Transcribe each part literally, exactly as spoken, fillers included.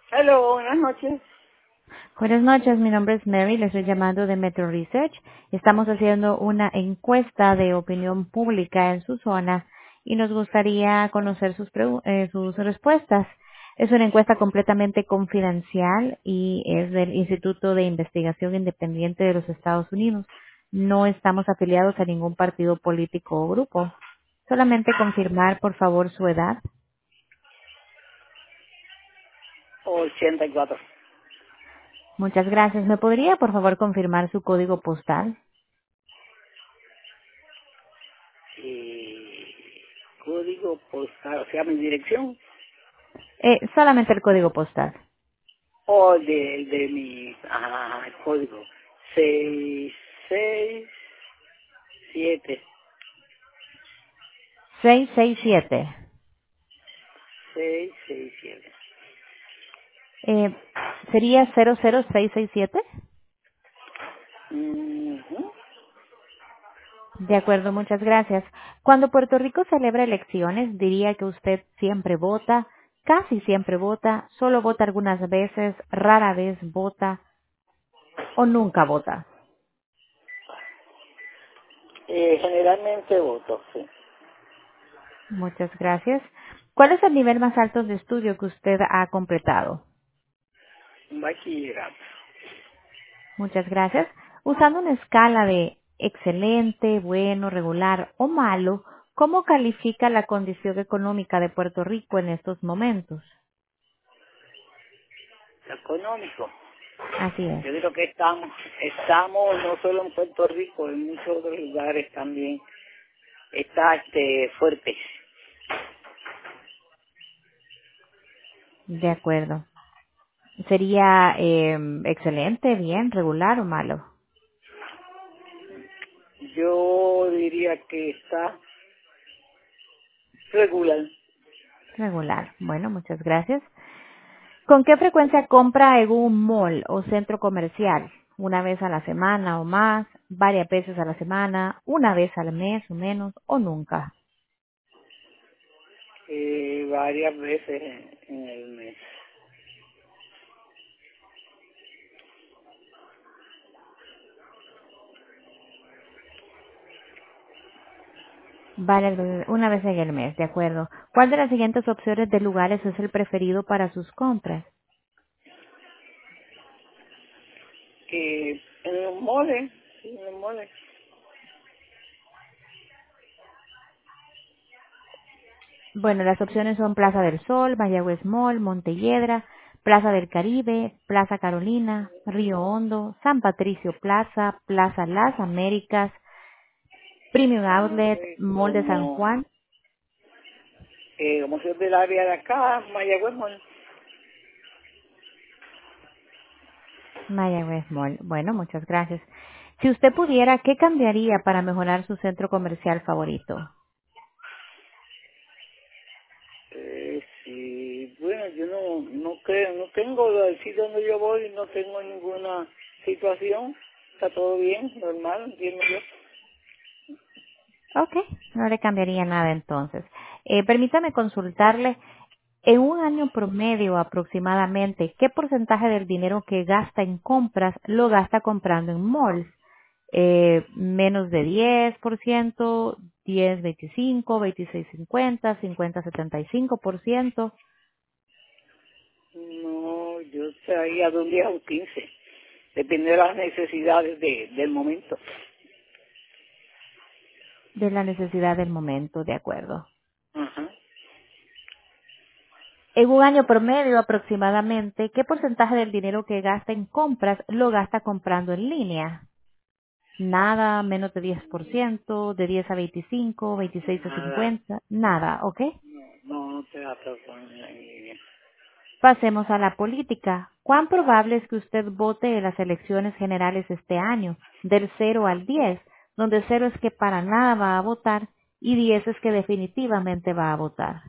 Hello, buenas noches. Buenas noches, mi nombre es Mary, le estoy llamando de Metro Research. Estamos haciendo una encuesta de opinión pública en su zona y nos gustaría conocer sus, pregu- eh, sus respuestas. Es una encuesta completamente confidencial y es del Instituto de Investigación Independiente de los Estados Unidos. No estamos afiliados a ningún partido político o grupo. Solamente confirmar, por favor, su edad. ochenta y cuatro. Muchas gracias. ¿Me podría, por favor, confirmar su código postal? Eh, código postal, o sea, mi dirección Eh, solamente el código postal. o de, de mi ah, código. seis seis siete. seis seis siete. seis seis siete. Eh, ¿Sería cero cero seis seis siete? Ujú. De acuerdo, muchas gracias. Cuando Puerto Rico celebra elecciones, diría que usted siempre vota, casi siempre vota, solo vota algunas veces, rara vez vota o nunca vota. Eh, generalmente voto, sí. Muchas gracias. ¿Cuál es el nivel más alto de estudio que usted ha completado? Un bachillerato. Muchas gracias. Usando una escala de excelente, bueno, regular o malo, ¿cómo califica la condición económica de Puerto Rico en estos momentos? Económico. Así es. Yo creo que estamos, estamos no solo en Puerto Rico, en muchos otros lugares también. Está este fuerte. De acuerdo. ¿Sería eh, excelente, bien, regular o malo? Yo diría que está regular. Regular. Bueno, muchas gracias. ¿Con qué frecuencia compra en un mall o centro comercial? ¿Una vez a la semana o más? ¿Varias veces a la semana? ¿Una vez al mes o menos? ¿O nunca? Eh, varias veces en, en el mes. Varias veces, una vez en el mes, de acuerdo. ¿Cuál de las siguientes opciones de lugares es el preferido para sus compras? Que en los moles, sí, en los moles. Bueno, las opciones son Plaza del Sol, Mayagüez Mall, Montelledra, Plaza del Caribe, Plaza Carolina, Río Hondo, San Patricio Plaza, Plaza Las Américas, Premium Outlet, Eh, Mall de San como, Juan, eh, como soy del área de acá, Mayagüez Mall. Mayagüez Mall. Bueno, muchas gracias. Si usted pudiera, ¿qué cambiaría para mejorar su centro comercial favorito? Eh, sí, bueno, yo no, no creo, no tengo, el sitio donde yo voy, no tengo ninguna situación. Está todo bien, normal, entiendo yo. Ok, no le cambiaría nada entonces. Eh, permítame consultarle, en un año promedio aproximadamente, ¿qué porcentaje del dinero que gasta en compras lo gasta comprando en malls? Eh, menos de diez por ciento, diez, veinticinco, veintiséis, cincuenta, cincuenta, setenta y cinco por ciento No, yo estaría de un diez a un quince. Depende de las necesidades de, del momento. de la necesidad del momento, de acuerdo. Ajá. En un año promedio aproximadamente, ¿qué porcentaje del dinero que gasta en compras lo gasta comprando en línea? Nada, menos de diez por ciento, de diez a veinticinco, veintiséis a Nada, cincuenta, nada, ¿ok? no, no te atrasó en línea. Pasemos a la política. ¿Cuán probable es que usted vote en las elecciones generales este año? Del cero al diez, donde cero es que para nada va a votar y diez es que definitivamente va a votar.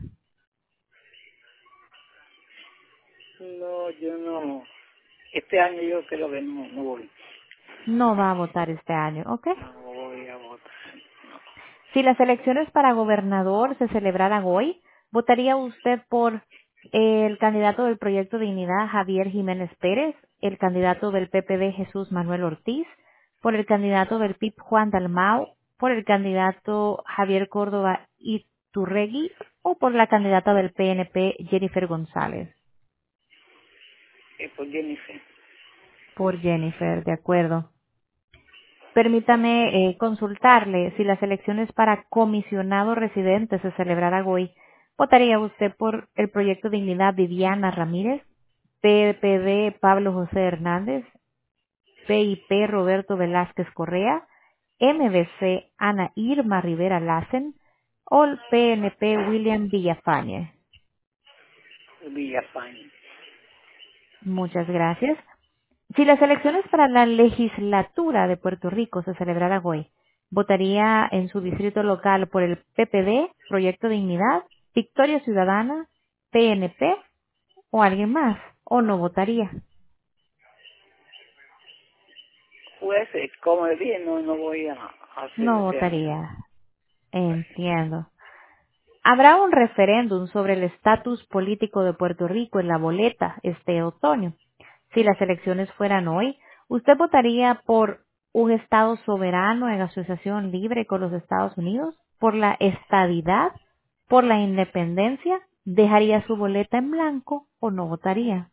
No, yo no. Este año yo creo que no, no voy. No va a votar este año, ¿ok? No voy a votar. Si las elecciones para gobernador se celebraran hoy, ¿votaría usted por El candidato del Proyecto Dignidad, Javier Jiménez Pérez, el candidato del P P D, Jesús Manuel Ortiz, por el candidato del P I P, Juan Dalmau, por el candidato Javier Córdoba Iturregui o por la candidata del P N P, Jennifer González. Eh, por Jennifer. Por Jennifer, de acuerdo. Permítame eh, consultarle si las elecciones para comisionado residente se celebraran hoy. ¿Votaría usted por el Proyecto Dignidad Viviana Ramírez, P P D Pablo José Hernández, P I P Roberto Velázquez Correa, M V C Ana Irma Rivera Lassen o el P N P William Villafañe? Villafañe. Muchas gracias. Si las elecciones para la legislatura de Puerto Rico se celebraran hoy, ¿votaría en su distrito local por el P P D, Proyecto Dignidad, Victoria Ciudadana, P N P o alguien más? ¿O no votaría? Pues, eh, como dije, no, no voy a hacer No ese año. votaría. Entiendo. Habrá un referéndum sobre el estatus político de Puerto Rico en la boleta este otoño. Si las elecciones fueran hoy, ¿usted votaría por un Estado soberano en asociación libre con los Estados Unidos? ¿Por la estadidad? ¿Por la independencia? ¿Dejaría su boleta en blanco o no votaría?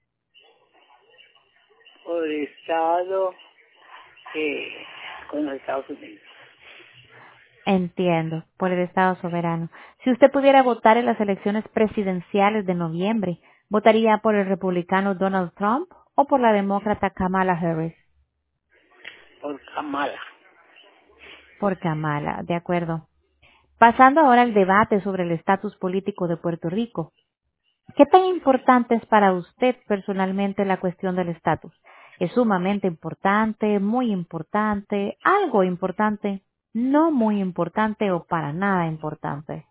Por el Estado eh, con los Estados Unidos. Entiendo, por el Estado soberano. Si usted pudiera votar en las elecciones presidenciales de noviembre, ¿votaría por el republicano Donald Trump o por la demócrata Kamala Harris? Por Kamala. Por Kamala, de acuerdo. Pasando ahora al debate sobre el estatus político de Puerto Rico. ¿Qué tan importante es para usted personalmente la cuestión del estatus? ¿Es sumamente importante, muy importante, algo importante, no muy importante o para nada importante?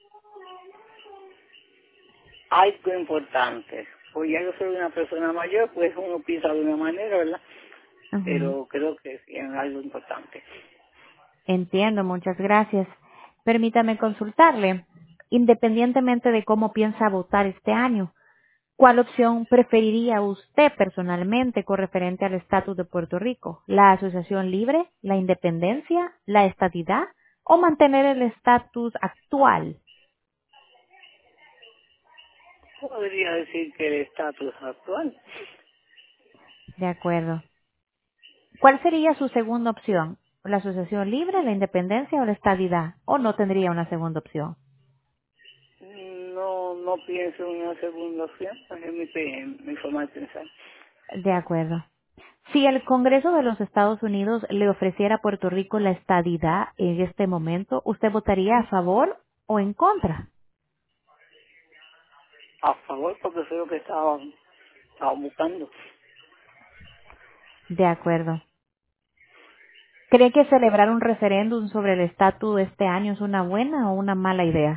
Algo importante. Pues ya yo soy una persona mayor, pues uno piensa de una manera, ¿verdad? Ujú. Pero creo que sí es algo importante. Entiendo, muchas gracias. Permítame consultarle, independientemente de cómo piensa votar este año, ¿cuál opción preferiría usted personalmente con referente al estatus de Puerto Rico? ¿La asociación libre, la independencia, la estadidad o mantener el estatus actual? Podría decir que el estatus actual. De acuerdo. ¿Cuál sería su segunda opción? ¿La asociación libre, la independencia o la estadidad? ¿O no tendría una segunda opción? No, no pienso en una segunda opción, es mi, pe- mi forma de pensar. De acuerdo. Si el Congreso de los Estados Unidos le ofreciera a Puerto Rico la estadidad en este momento, ¿usted votaría a favor o en contra? A favor, porque eso es lo que estaba, estaba buscando. De acuerdo. ¿Cree que celebrar un referéndum sobre el estatus este año es una buena o una mala idea?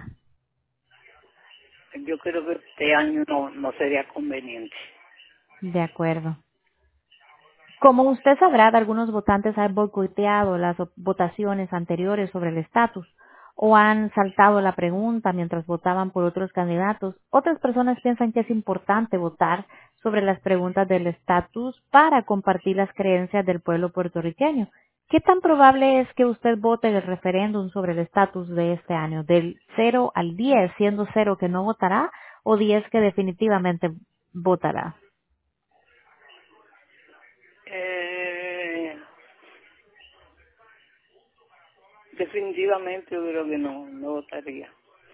Yo creo que este año no, no sería conveniente. De acuerdo. Como usted sabrá, algunos votantes han boicoteado las op- votaciones anteriores sobre el estatus o han saltado la pregunta mientras votaban por otros candidatos. Otras personas piensan que es importante votar sobre las preguntas del estatus para compartir las creencias del pueblo puertorriqueño. ¿Qué tan probable es que usted vote en el referéndum sobre el estatus de este año? ¿Del cero al diez, siendo cero que no votará o diez que definitivamente votará? Eh, definitivamente yo creo que no, no votaría.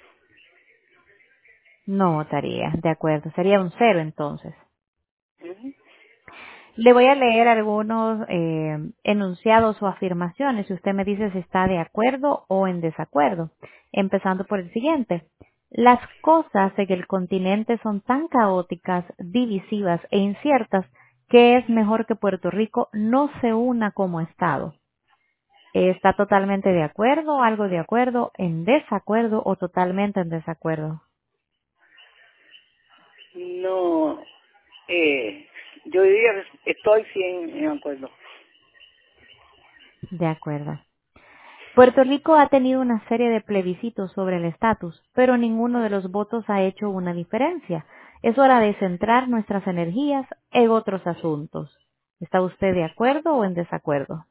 No votaría, de acuerdo. Sería un cero entonces. Ujú. Le voy a leer algunos eh, enunciados o afirmaciones y usted me dice si está de acuerdo o en desacuerdo. Empezando por el siguiente. Las cosas en el continente son tan caóticas, divisivas e inciertas que es mejor que Puerto Rico no se una como Estado. ¿Está totalmente de acuerdo, algo de acuerdo, en desacuerdo o totalmente en desacuerdo? No, eh, yo diría que estoy cien en acuerdo. De acuerdo. Puerto Rico ha tenido una serie de plebiscitos sobre el estatus, pero ninguno de los votos ha hecho una diferencia. Es hora de centrar nuestras energías en otros asuntos. ¿Está usted de acuerdo o en desacuerdo?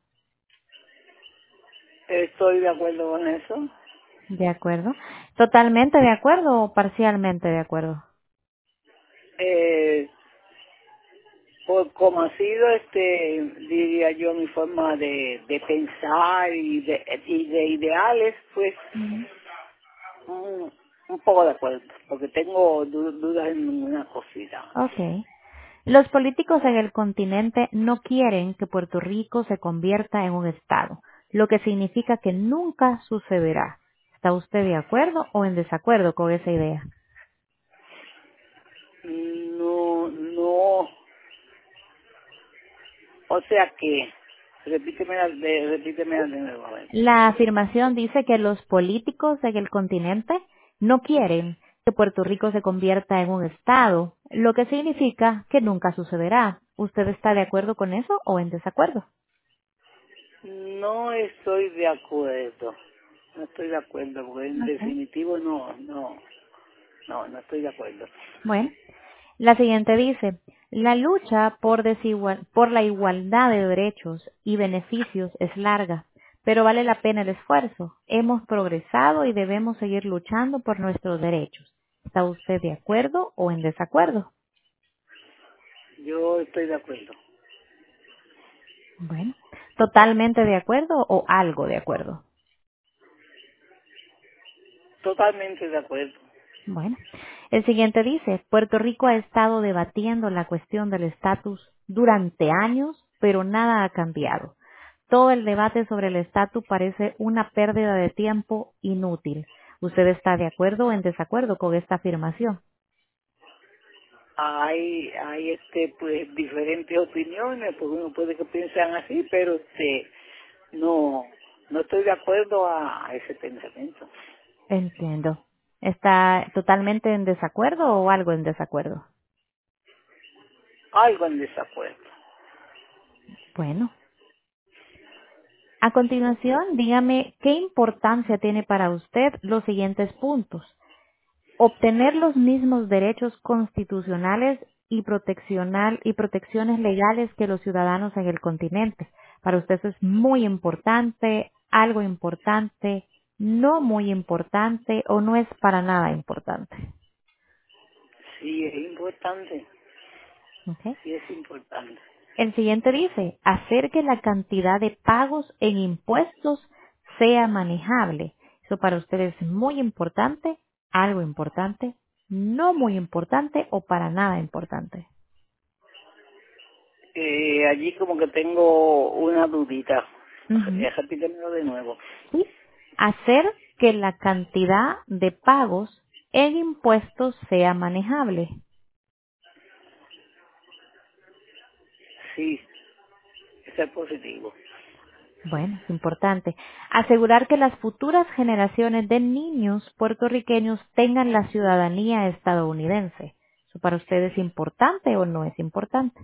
Estoy de acuerdo con eso. De acuerdo. ¿Totalmente de acuerdo o parcialmente de acuerdo? Eh, por como ha sido, este, diría yo, mi forma de, de pensar y de, y de ideales, pues Ujú. un, un poco de acuerdo, porque tengo du- dudas en una cosita. Ok. Los políticos en el continente no quieren que Puerto Rico se convierta en un estado, lo que significa que nunca sucederá. ¿Está usted de acuerdo o en desacuerdo con esa idea? No, no, o sea que, repíteme, de, repíteme de nuevo, a ver. La afirmación dice que los políticos en el continente no quieren que Puerto Rico se convierta en un estado, lo que significa que nunca sucederá. ¿Usted está de acuerdo con eso o en desacuerdo? No estoy de acuerdo, no estoy de acuerdo, porque en Ok. definitivo no, no, no, no estoy de acuerdo. Bueno, la siguiente dice, la lucha por, desigual- por la igualdad de derechos y beneficios es larga, pero vale la pena el esfuerzo. Hemos progresado y debemos seguir luchando por nuestros derechos. ¿Está usted de acuerdo o en desacuerdo? Yo estoy de acuerdo, Bueno, totalmente de acuerdo o algo de acuerdo. totalmente de acuerdo. Bueno, el siguiente dice, Puerto Rico ha estado debatiendo la cuestión del estatus durante años, pero nada ha cambiado. Todo el debate sobre el estatus parece una pérdida de tiempo inútil. ¿Usted está de acuerdo o en desacuerdo con esta afirmación? Hay, hay este, pues, diferentes opiniones, pues uno puede que piensen así, pero este, no, no estoy de acuerdo a, a ese pensamiento. Entiendo. ¿Está totalmente en desacuerdo o algo en desacuerdo? Algo en desacuerdo. Bueno, a continuación, dígame qué importancia tiene para usted los siguientes puntos. Obtener los mismos derechos constitucionales y proteccional y protecciones legales que los ciudadanos en el continente. Para usted eso es muy importante, algo importante, no muy importante o no es para nada importante. Sí, es importante, ¿Ok? sí es importante. El siguiente dice, hacer que la cantidad de pagos en impuestos sea manejable. Eso para ustedes es muy importante, algo importante, no muy importante o para nada importante. Eh, allí como que tengo una dudita. Ujú. Eh, Repítemelo de nuevo. Sí. Hacer que la cantidad de pagos en impuestos sea manejable. Sí, eso es positivo. Bueno, es importante. Asegurar que las futuras generaciones de niños puertorriqueños tengan la ciudadanía estadounidense. ¿Eso para ustedes es importante o no es importante?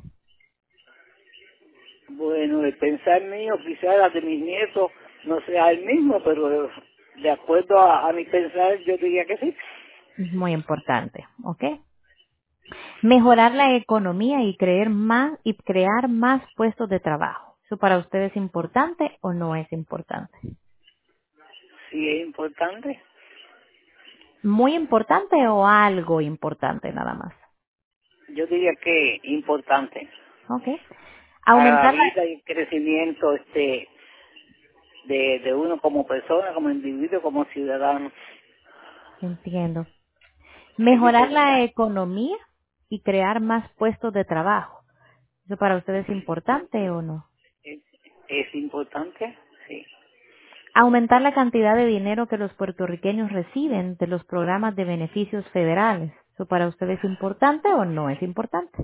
Bueno, el pensar mío, quizás la de mis nietos no sea el mismo, pero de acuerdo a, a mi pensar, yo diría que sí. Es muy importante, ¿ok? Mejorar la economía y creer más y crear más puestos de trabajo. ¿Eso para ustedes es importante o no es importante? Sí es importante. Muy importante o algo importante nada más. Yo diría que importante ¿Ok? para la Aumentar la... vida y el crecimiento este de, de uno como persona, como individuo, como ciudadano. Entiendo. Es Mejorar la importante. economía y crear más puestos de trabajo. ¿Eso para ustedes es importante o no? Es, es importante, sí. Aumentar la cantidad de dinero que los puertorriqueños reciben de los programas de beneficios federales. ¿Eso para ustedes es importante o no es importante?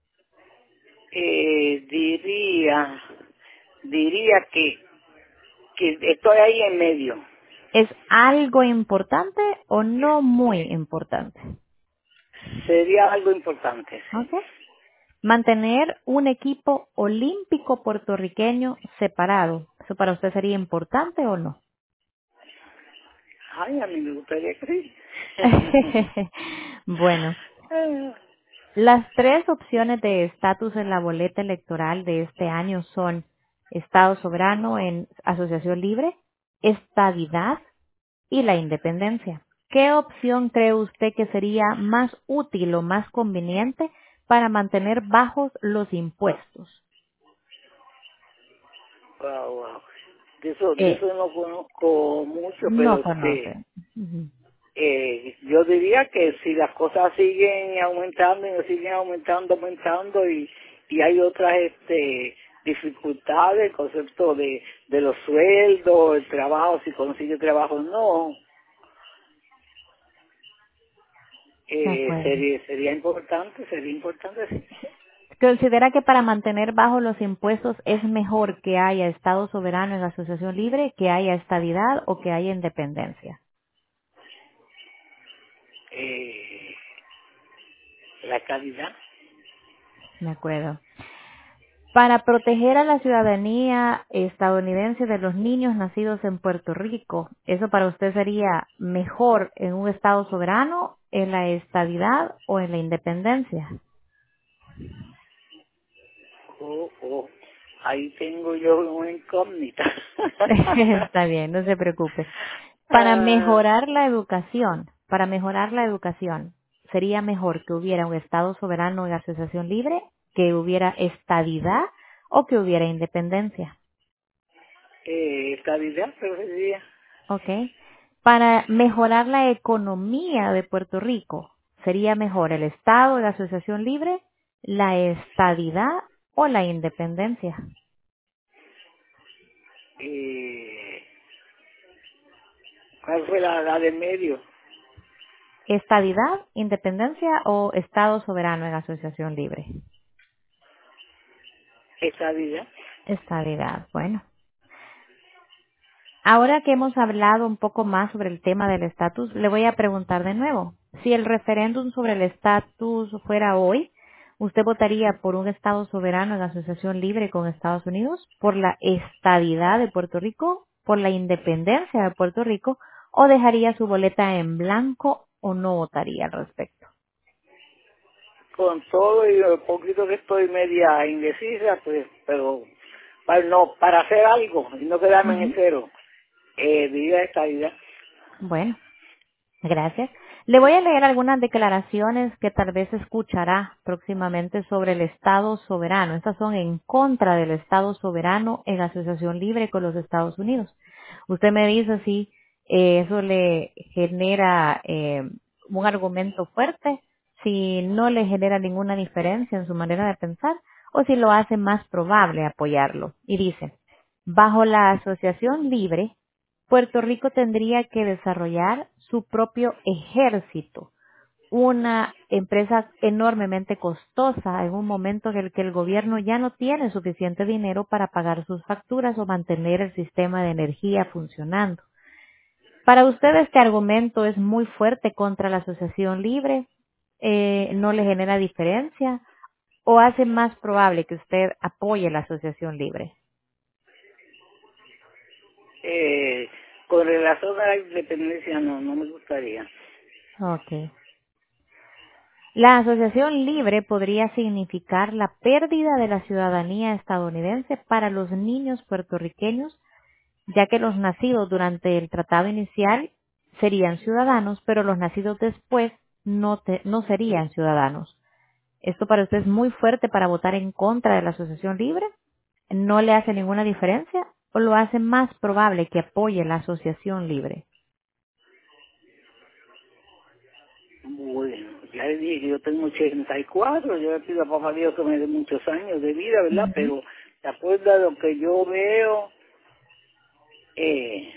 Eh, diría, diría que, que estoy ahí en medio. ¿Es algo importante o no muy importante? Sería algo importante, sí. ¿Ok? Mantener un equipo olímpico puertorriqueño separado. ¿Eso para usted sería importante o no? Ay, a mí me gustaría creer. Bueno, Ah, las tres opciones de estatus en la boleta electoral de este año son Estado soberano en asociación libre, estadidad y la independencia. ¿Qué opción cree usted que sería más útil o más conveniente para mantener bajos los impuestos? wow, wow. De eso, de Eh, eso no conozco mucho, pero no este, conoce. Ujú. eh, yo diría que si las cosas siguen aumentando y no siguen aumentando, aumentando y, y hay otras este dificultades, el concepto de, de los sueldos, el trabajo, si consigue trabajo o no, De eh, acuerdo. sería, sería importante, sería importante, sí. ¿Considera que para mantener bajos los impuestos es mejor que haya Estado soberano en asociación libre, que haya estabilidad o que haya independencia? Eh, la calidad. De acuerdo. Para proteger a la ciudadanía estadounidense de los niños nacidos en Puerto Rico, ¿eso para usted sería mejor en un Estado soberano, en la estabilidad o en la independencia? Oh, oh, ahí tengo yo una incógnita. Está bien, no se preocupe. Para Ah, mejorar la educación, para mejorar la educación, sería mejor que hubiera un Estado soberano en asociación libre, que hubiera estadidad o que hubiera independencia. eh, estabilidad, pero sería ¿Ok? Para mejorar la economía de Puerto Rico, sería mejor el Estado en asociación libre, la estadidad o la independencia. eh, ¿cuál fue la, la del medio? Estadidad, independencia o Estado soberano en asociación libre. Estabilidad. Estabilidad, bueno. Ahora que hemos hablado un poco más sobre el tema del estatus, le voy a preguntar de nuevo. Si el referéndum sobre el estatus fuera hoy, ¿usted votaría por un Estado soberano en asociación libre con Estados Unidos, por la estadidad de Puerto Rico, por la independencia de Puerto Rico, o dejaría su boleta en blanco o no votaría al respecto? Con todo y lo poquito que estoy media indecisa, pues, pero para, no, para hacer algo y no quedarme en el Ujú. cero, eh, diría estabilidad. Bueno. Gracias. Le voy a leer algunas declaraciones que tal vez escuchará próximamente sobre el Estado soberano. Estas son en contra del Estado soberano en asociación libre con los Estados Unidos. Usted me dice si eh, eso le genera eh, un argumento fuerte, si no le genera ninguna diferencia en su manera de pensar o si lo hace más probable apoyarlo. Y dice, bajo la asociación libre, Puerto Rico tendría que desarrollar su propio ejército, una empresa enormemente costosa en un momento en el que el gobierno ya no tiene suficiente dinero para pagar sus facturas o mantener el sistema de energía funcionando. Para usted este argumento es muy fuerte contra la asociación libre, eh, no le genera diferencia o hace más probable que usted apoye la asociación libre. Eh, con relación a la independencia, no, no me gustaría. Okay. La asociación libre podría significar la pérdida de la ciudadanía estadounidense para los niños puertorriqueños, ya que los nacidos durante el tratado inicial serían ciudadanos, pero los nacidos después no, te- no serían ciudadanos. ¿Esto para usted es muy fuerte para votar en contra de la asociación libre? ¿No le hace ninguna diferencia o lo hace más probable que apoye la asociación libre? Bueno, ya le dije que yo tengo ochenta y cuatro, yo le pido a papá Dios que me dé muchos años de vida, ¿verdad? Ujú. Pero de acuerdo a lo que yo veo, eh,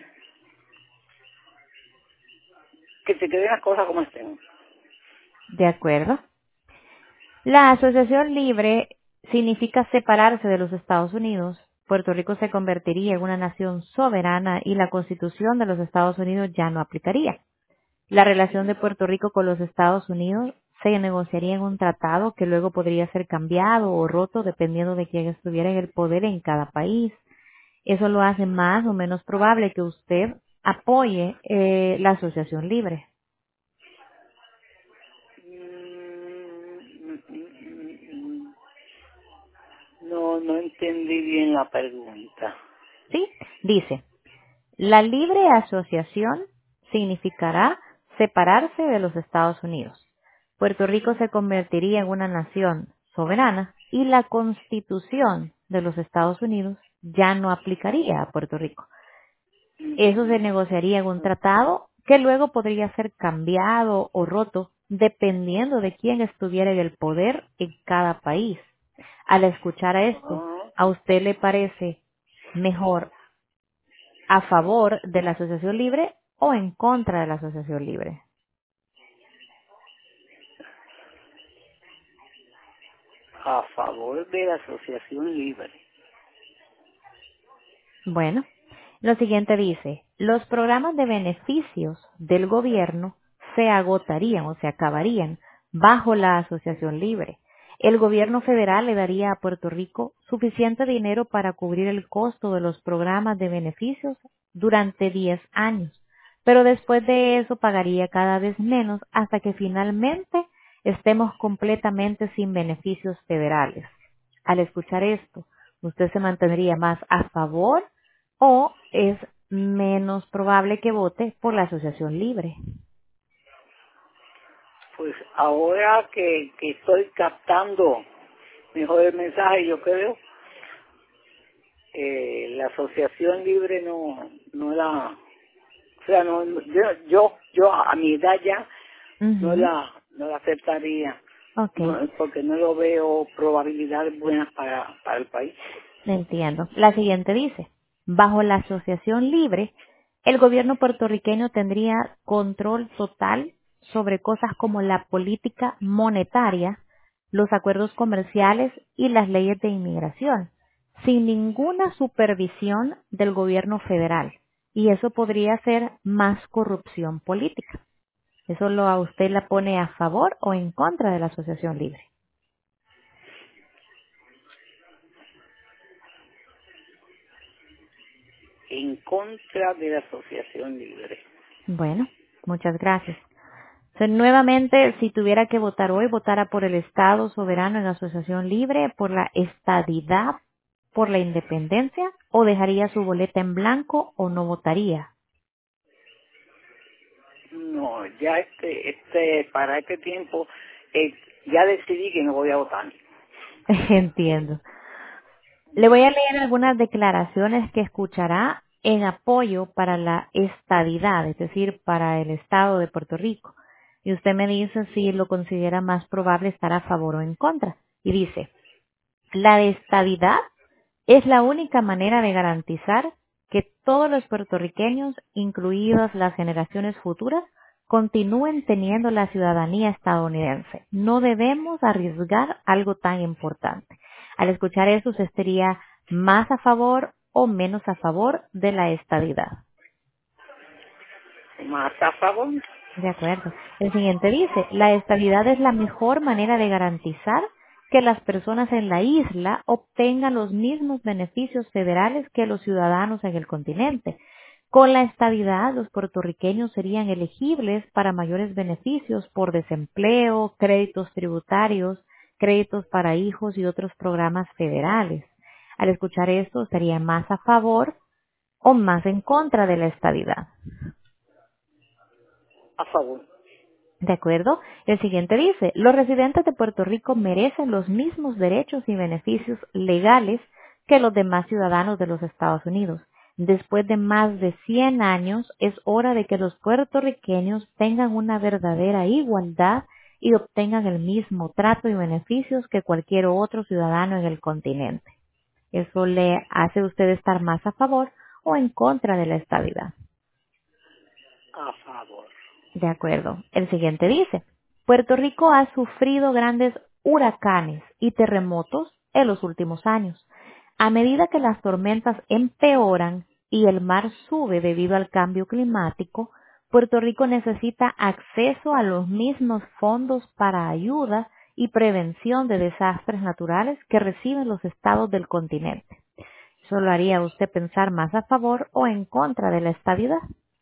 que se queden las cosas como estén. De acuerdo. La asociación libre significa separarse de los Estados Unidos. Puerto Rico se convertiría en una nación soberana y la Constitución de los Estados Unidos ya no aplicaría. La relación de Puerto Rico con los Estados Unidos se negociaría en un tratado que luego podría ser cambiado o roto dependiendo de quién estuviera en el poder en cada país. Eso lo hace más o menos probable que usted apoye eh, la asociación libre. Mm, mm, mm, mm. No, no entendí bien la pregunta. ¿Sí? Dice, la libre asociación significará separarse de los Estados Unidos. Puerto Rico se convertiría en una nación soberana y la Constitución de los Estados Unidos ya no aplicaría a Puerto Rico. Eso se negociaría en un tratado que luego podría ser cambiado o roto dependiendo de quién estuviera en el poder en cada país. Al escuchar a esto, Ajá. ¿a usted le parece mejor a favor de la asociación libre o en contra de la asociación libre? A favor de la asociación libre. Bueno, lo siguiente dice, los programas de beneficios del gobierno se agotarían o se acabarían bajo la asociación libre. El gobierno federal le daría a Puerto Rico suficiente dinero para cubrir el costo de los programas de beneficios durante diez años, pero después de eso pagaría cada vez menos hasta que finalmente estemos completamente sin beneficios federales. Al escuchar esto, ¿usted se mantendría más a favor o es menos probable que vote por la asociación libre? Pues ahora que, que estoy captando mejor el mensaje, yo creo, eh, la asociación libre no, no la, o sea, no, no- yo, yo, yo a mi edad ya no Ujú. la, no la aceptaría, Ok, no, porque no lo veo probabilidades buenas para, para el país. entiendo. La siguiente dice, bajo la asociación libre, el gobierno puertorriqueño tendría control total sobre cosas como la política monetaria, los acuerdos comerciales y las leyes de inmigración, sin ninguna supervisión del gobierno federal. Y eso podría ser más corrupción política. ¿Eso lo a usted la pone a favor o en contra de la asociación libre? En contra de la asociación libre. Bueno, muchas gracias. O sea, nuevamente, si tuviera que votar hoy, votara por el Estado soberano en asociación libre, por la estadidad, por la independencia, o dejaría su boleta en blanco o no votaría. No, ya este, este, para este tiempo, eh, ya decidí que no voy a votar. Entiendo. Le voy a leer algunas declaraciones que escuchará en apoyo para la estadidad, es decir, para el Estado de Puerto Rico. Y usted me dice si lo considera más probable estar a favor o en contra. Y dice, la estadidad es la única manera de garantizar que todos los puertorriqueños, incluidas las generaciones futuras, continúen teniendo la ciudadanía estadounidense. No debemos arriesgar algo tan importante. Al escuchar eso, ¿usted estaría más a favor o menos a favor de la estadidad? Más a favor. De acuerdo. El siguiente dice, la estabilidad es la mejor manera de garantizar que las personas en la isla obtengan los mismos beneficios federales que los ciudadanos en el continente. Con la estabilidad, los puertorriqueños serían elegibles para mayores beneficios por desempleo, créditos tributarios, créditos para hijos y otros programas federales. Al escuchar esto, ¿estaría más a favor o más en contra de la estabilidad? A favor. ¿De acuerdo? El siguiente dice, los residentes de Puerto Rico merecen los mismos derechos y beneficios legales que los demás ciudadanos de los Estados Unidos. Después de más de cien años, es hora de que los puertorriqueños tengan una verdadera igualdad y obtengan el mismo trato y beneficios que cualquier otro ciudadano en el continente. ¿Eso le hace a usted estar más a favor o en contra de la estabilidad? A favor. De acuerdo. El siguiente dice, Puerto Rico ha sufrido grandes huracanes y terremotos en los últimos años. A medida que las tormentas empeoran y el mar sube debido al cambio climático, Puerto Rico necesita acceso a los mismos fondos para ayuda y prevención de desastres naturales que reciben los estados del continente. ¿Eso lo haría a usted pensar más a favor o en contra de la estabilidad?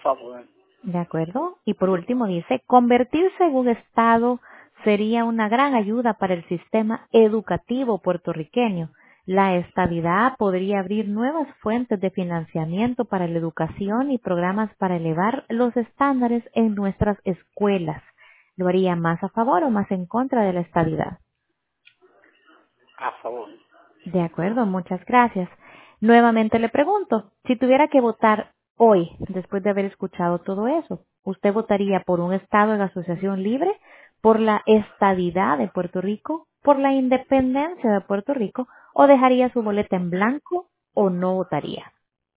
favor. ¿De acuerdo? Y por último dice, convertirse en un Estado sería una gran ayuda para el sistema educativo puertorriqueño. La estabilidad podría abrir nuevas fuentes de financiamiento para la educación y programas para elevar los estándares en nuestras escuelas. ¿Lo haría más a favor o más en contra de la estabilidad? A favor. De acuerdo, muchas gracias. Nuevamente le pregunto, si tuviera que votar hoy, después de haber escuchado todo eso, ¿usted votaría por un Estado en asociación libre, por la estadidad de Puerto Rico, por la independencia de Puerto Rico, o dejaría su boleta en blanco o no votaría?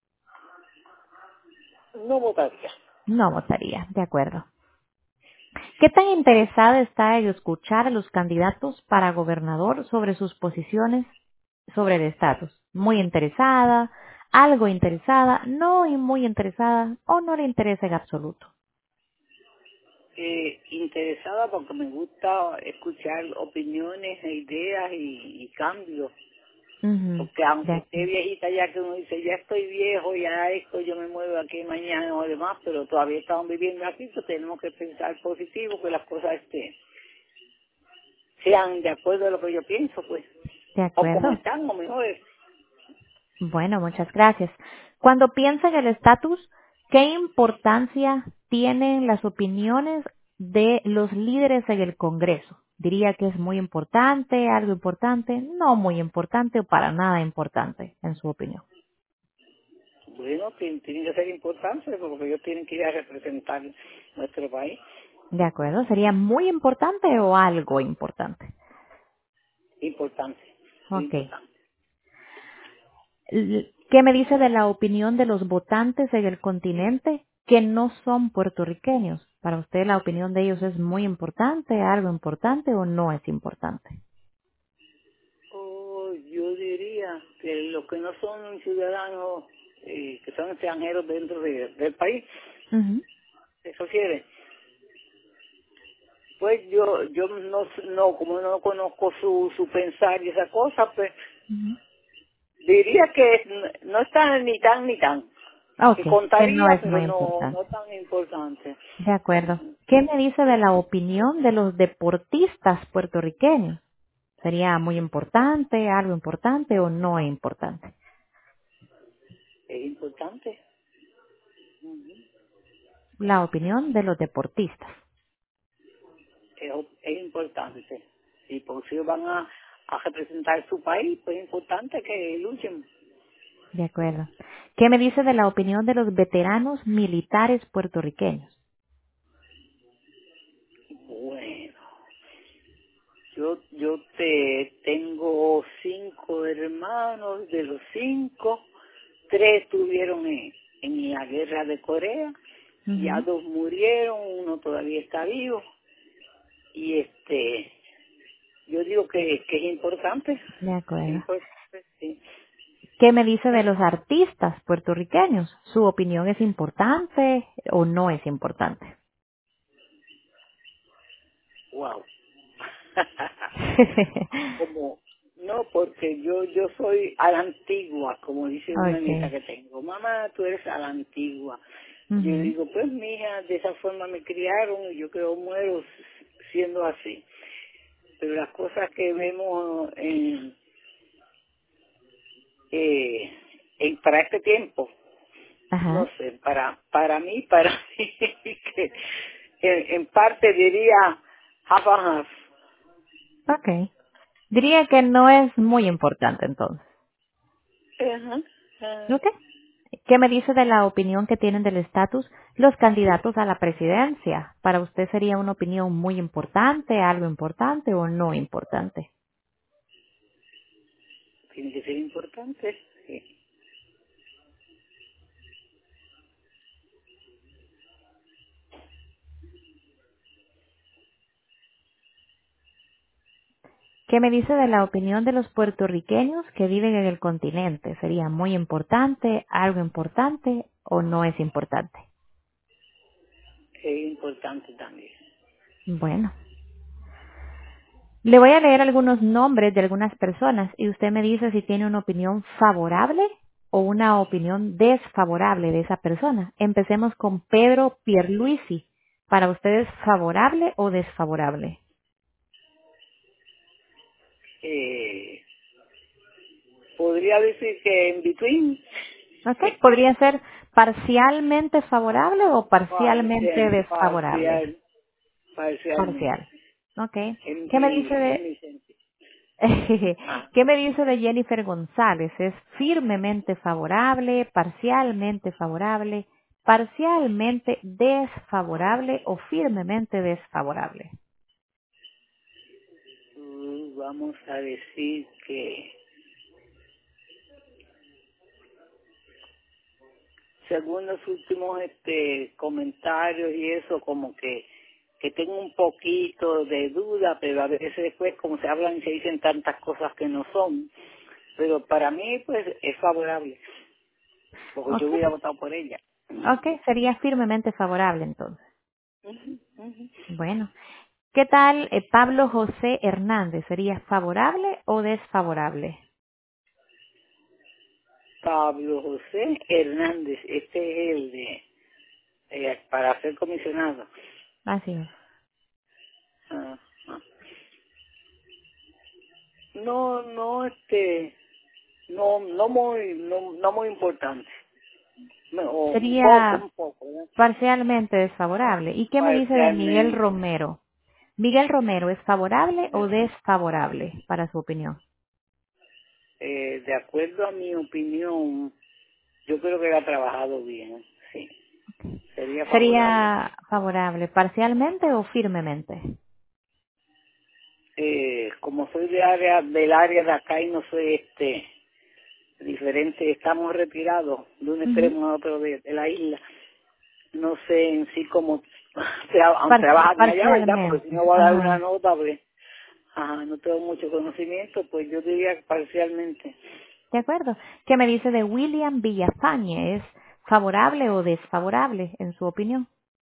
No votaría. No votaría, de acuerdo. ¿Qué tan interesada está en escuchar a los candidatos para gobernador sobre sus posiciones sobre el estatus? Muy interesada, algo interesada, no y muy interesada, o no le interesa en absoluto. Eh, interesada porque me gusta escuchar opiniones e ideas y, y cambios. Ujú, Porque aunque de- esté viejita ya que uno dice, ya estoy viejo, ya esto, yo me muevo aquí mañana o demás, pero todavía estamos viviendo aquí, pues tenemos que pensar positivo, que las cosas estén, sean de acuerdo a lo que yo pienso, pues. de O como acuerdo. están, o mejor. Bueno, muchas gracias. Cuando piensa en el estatus, ¿qué importancia tienen las opiniones de los líderes en el Congreso? ¿Diría que es muy importante, algo importante, no muy importante o para nada importante, en su opinión? Bueno, tienen, tienen que ser importantes porque ellos tienen que ir a representar nuestro país. De acuerdo, ¿sería muy importante o algo importante? Importante, muy Ok. importante. L- ¿Qué me dice de la opinión de los votantes en el continente que no son puertorriqueños? ¿Para usted la opinión de ellos es muy importante, algo importante o no es importante? Oh, yo diría que los que no son ciudadanos, eh, que son extranjeros dentro de- del país, Ujú, eso quiere. Pues yo yo no, no como no conozco su, su pensar y esa cosa, pues ujú. diría que n- no está ni tan ni tan. Que Ok, que no contaría, es pero muy no importante. no tan importante. De acuerdo. ¿Qué me dice de la opinión de los deportistas puertorriqueños? ¿Sería muy importante, algo importante o no es importante? Es importante. La opinión de los deportistas. Es, es importante. Y por si van a, a representar su país, pues es importante que luchen. De acuerdo. ¿Qué me dice de la opinión de los veteranos militares puertorriqueños? Bueno, yo yo te tengo cinco hermanos, de los cinco, tres estuvieron en, en la guerra de Corea, ya Ujú. dos murieron, uno todavía está vivo, y este, yo digo que, que es importante, De es acuerdo. importante, sí. ¿Qué me dice de los artistas puertorriqueños? ¿Su opinión es importante o no es importante? Wow. Como, no, porque yo yo soy a la antigua, como dice una nieta Okay. que tengo. Mamá, tú eres a la antigua. Yo le Ujú. digo, pues mija, de esa forma me criaron y yo creo muero siendo así. Pero las cosas que vemos en, eh, en para este tiempo, no Ajá. sé, para para mí, para mí, que en, en parte diría half and half. Okay. Diría que no es muy importante entonces. Ajá, ajá. Okay. ¿Qué me dice de la opinión que tienen del estatus los candidatos a la presidencia? ¿Para usted sería una opinión muy importante, algo importante o no importante? Tiene que ser importante. Sí. ¿Qué me dice de la opinión de los puertorriqueños que viven en el continente? ¿Sería muy importante, algo importante o no es importante? Es importante también. Bueno, le voy a leer algunos nombres de algunas personas y usted me dice si tiene una opinión favorable o una opinión desfavorable de esa persona. Empecemos con Pedro Pierluisi. ¿Para ustedes favorable o desfavorable? Eh, podría decir que en between. Ok, podría ser parcialmente favorable o parcialmente Parcial, desfavorable. parcial, parcialmente. Parcial. Ok. En ¿Qué me dice mi, en de mi sentido. Ah, ¿Qué me dice de Jennifer González? ¿Es firmemente favorable, parcialmente favorable, parcialmente desfavorable o firmemente desfavorable? uh, vamos a decir que según los últimos este comentarios y eso, como que que tengo un poquito de duda, pero a veces después como se hablan y se dicen tantas cosas que no son, pero para mí pues es favorable, porque yo Ok. hubiera votado por ella. Ok, sería firmemente favorable entonces. Ujú, ujú. Bueno, ¿qué tal eh, Pablo José Hernández? ¿Sería favorable o desfavorable? Pablo José Hernández, este es el de eh, para ser comisionado. Así es. Ah, ah. No, no, este, no, no muy, no, no muy importante. No, o un poco, Sería un poco, ¿no? parcialmente desfavorable. ¿Y qué me dice de Miguel Parcialmente. Romero? ¿Miguel Romero es favorable o Eh, desfavorable para su opinión? eh, de acuerdo a mi opinión, yo creo que él ha trabajado bien, sí. Sería favorable. ¿Sería favorable parcialmente o firmemente? Eh, como soy de área, del área de acá y no soy este diferente, estamos retirados de un Ujú. extremo a otro de, de la isla. No sé en sí cómo tra- aún Parci- trabajan allá, ¿verdad? Porque si parcialmente. no voy a dar una Ajá. nota, pues, ajá, no tengo mucho conocimiento, pues yo diría que parcialmente. De acuerdo. ¿Qué me dice de William Villafañe? ¿Es favorable o desfavorable en su opinión?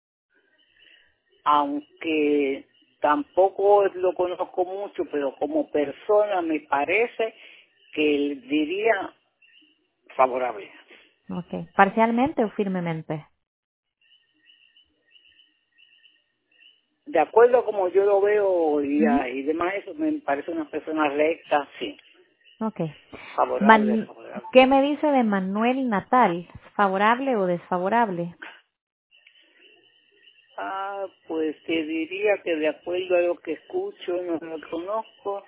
Aunque tampoco lo conozco mucho, pero como persona me parece que él diría favorable. Okay. ¿Parcialmente o firmemente? De acuerdo a como yo lo veo y, Ujú. a- y demás, eso me parece una persona recta, sí, Okay. favorable, Man- favorable. ¿Qué me dice de Manuel Natal? ¿Favorable o desfavorable? Ah, pues te diría que de acuerdo a lo que escucho, no lo conozco,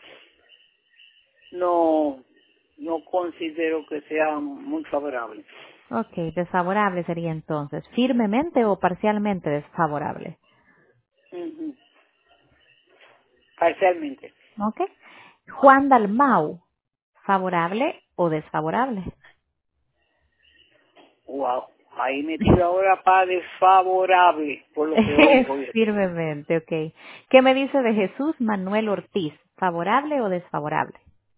no, no considero que sea muy favorable. Okay, desfavorable sería entonces. ¿Firmemente o parcialmente desfavorable? Ujú. Parcialmente. Okay. Juan Dalmau, ¿favorable o desfavorable? Wow. Ahí me tiro ahora para desfavorable, por lo que oigo. Firmemente, ok. ¿Qué me dice de Jesús Manuel Ortiz? ¿Favorable o desfavorable?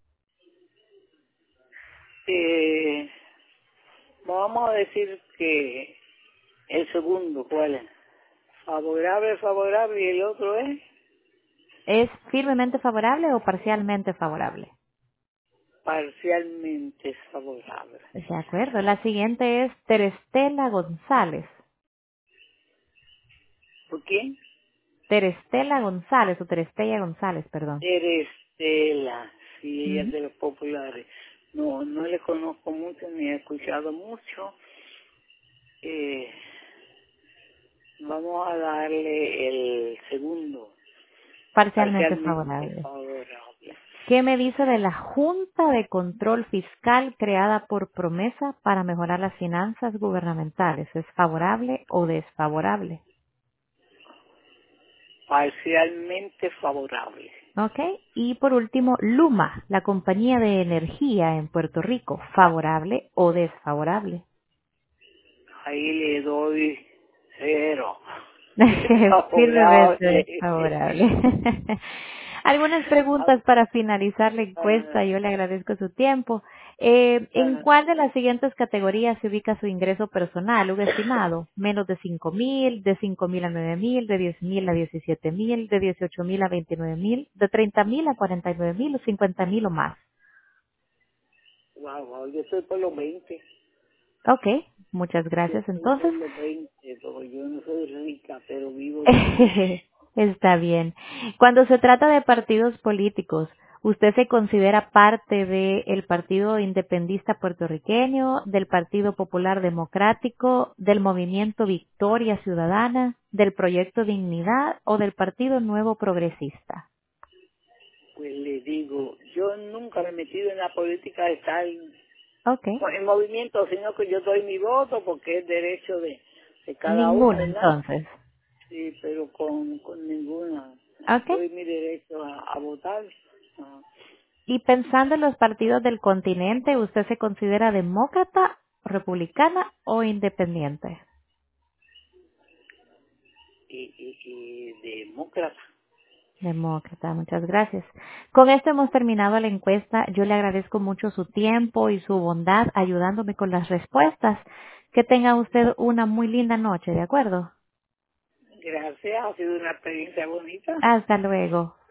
Eh, vamos a decir que el segundo, ¿cuál es? Favorable, favorable, y el otro es ¿Es firmemente favorable o parcialmente favorable? parcialmente favorable. De acuerdo. La siguiente es Terestela González. ¿Por quién? Terestela González o Terestella González, perdón. Terestela, sí, ella es Ujú. de los populares. No, no le conozco mucho ni he escuchado mucho. Eh, vamos a darle el segundo, Parcialmente parcialmente favorable. favorable. ¿Qué me dice de la Junta de Control Fiscal creada por Promesa para mejorar las finanzas gubernamentales? ¿Es favorable o desfavorable? Parcialmente favorable. ¿Ok? Y por último, Luma, la compañía de energía en Puerto Rico, ¿favorable o desfavorable? Ahí le doy cero. Firmemente Favorable. desfavorable. Algunas preguntas para finalizar la encuesta. Yo le agradezco su tiempo. Eh, ¿En Ah, cuál de las siguientes categorías se ubica su ingreso personal? Un estimado. Menos de cinco mil, de cinco mil a nueve mil, de diez mil a diecisiete mil, de dieciocho mil a veintinueve mil, de treinta mil a cuarenta y nueve mil o cincuenta mil o más. Wow, wow, yo soy por los veinte. Ok, muchas Yo gracias soy por entonces. los veinte, porque yo no soy rica, pero vivo bien. Está bien. Cuando se trata de partidos políticos, ¿usted se considera parte del Partido Independista Puertorriqueño, del Partido Popular Democrático, del Movimiento Victoria Ciudadana, del Proyecto Dignidad o del Partido Nuevo Progresista? Pues le digo, yo nunca me he metido en la política de estar Ok. en movimiento, sino que yo doy mi voto porque es derecho de, de cada uno, Ninguno ¿verdad? entonces. Sí, pero con, con ninguna. Ok. Doy mi derecho a, a votar. Ah, Y pensando en los partidos del continente, ¿usted se considera demócrata, republicana o independiente? y, y, y demócrata. Demócrata, muchas gracias. Con esto hemos terminado la encuesta. Yo le agradezco mucho su tiempo y su bondad ayudándome con las respuestas. Que tenga usted una muy linda noche, ¿de acuerdo? Gracias, ha sido una experiencia bonita. Hasta luego.